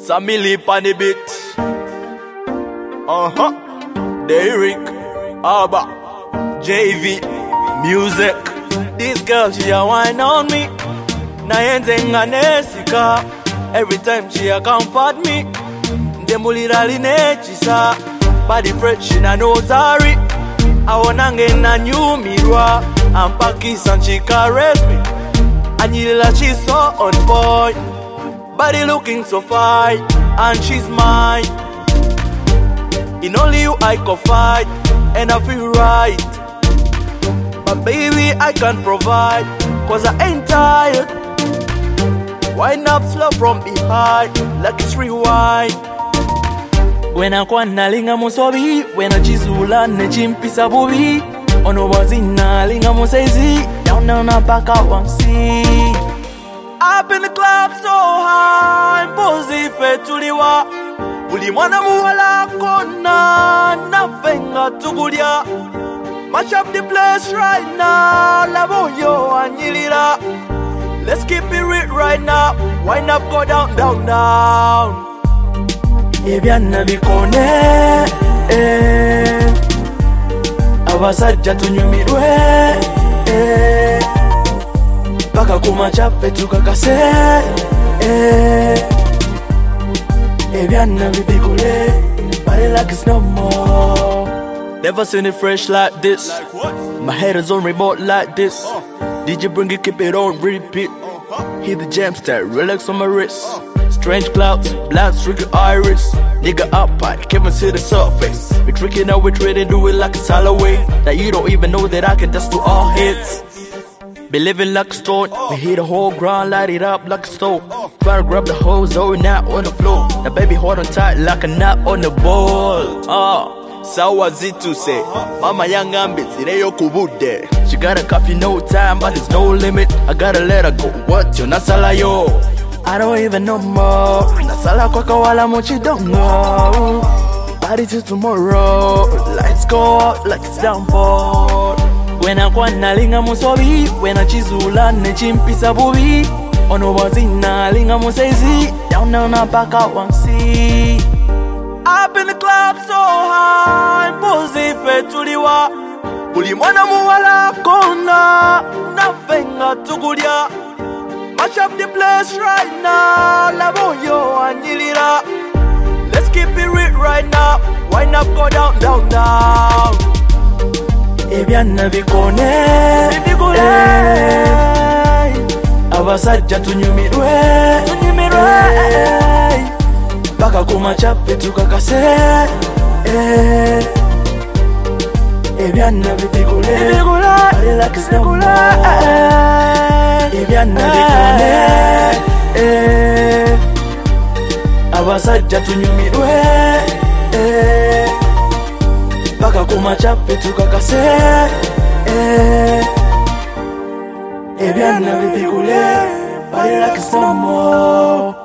Sammy Lip on the beat. Derek, Abba, JV, music. This girl, she a wine on me. Na yenzenga nesika. Every time she a comfort me. Ndemulirali nechisa. Body fresh, she na no sorry. I wanna get a new mirror. And Pakis and she caress me. Anila, she's so on point. Body looking so fine. And she's mine. In only you I confide. And I feel right. But baby I can't provide. Cause I ain't tired. Wind up slow from behind. Like it's rewind. When I kwana linga musobi. When I chizula ne chimpisa bubi. Ono wazina linga musezi. Down up back out one see. Up in the club so high. Mpozi fetuliwa. Uli mwana muwala kona. Nafenga tugulia. Mash up the place right now. Laboyo anyilira. Let's keep it real right now. Wind up, go down, down, down. Ebyana bikone abasajja tunyumirwe paka kumachafe tukakase ebyana bibikule body like it's no more. Never seen it fresh like this. Like what? My head is on remote like this. DJ bring it, keep it on repeat. Hit the jam stack, relax on my wrist. Strange clouds, black streaky iris. Nigga up, I can't even see the surface. We tricking out, we trading, do it like it's Halloween. That you don't even know that I can dance to all hits. Be living like a stone. We hit the whole ground, light it up like a stove. Try to grab the whole zone, not on the floor. Now baby hold on tight like a knot on the ball. Sawa zitu say, mama yanga mbizire yo kubude. She got a coffee no time, but there's no limit. I gotta let her go. What yo nasala yo? I don't even know more. Nasala kwa kawala mochi don't know. Party till tomorrow. Lights go out like it's downfall. When I kwana linga musobi. When I chizula ne chimpisa bubi. Ono wazina linga musezi. Down back out one see. Up in the club so high. Mpozi fetuliwa. Uli mwana muwala kona. Nafenga tugulia. Mash up the place right now. Laboyo anyilira. Let's keep it real right now. Wind up, go down, down, down. Ebyana bikone abasajja tunyumirwe paka kumachafe tukakase ebyana bikule body like it's no more. Ebyana bikone abasajja tunyumirwe paka kumachafe tukakase ebyana bikule body like it's no more.